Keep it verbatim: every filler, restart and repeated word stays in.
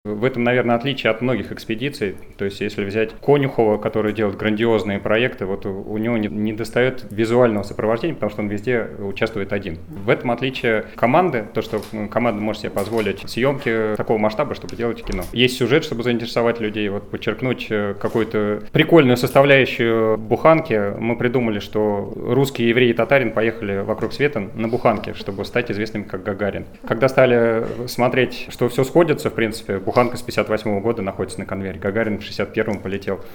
В этом, наверное, отличие от многих экспедиций. То есть, если взять Конюхова, который делает грандиозные проекты, вот у него не, не достает визуального сопровождения, потому что он везде участвует один. В этом отличие команды, то, что команда может себе позволить съемки такого масштаба, чтобы делать кино. Есть сюжет, чтобы заинтересовать людей, вот подчеркнуть какую-то прикольную составляющую буханки. Мы придумали, что русские, евреи и татарин поехали вокруг света на буханке, чтобы стать известными как Гагарин. Когда стали смотреть, что все сходится, в принципе, буханка с пятьдесят восьмого года находится на конвейере. Гагарин в шестьдесят первом полетел.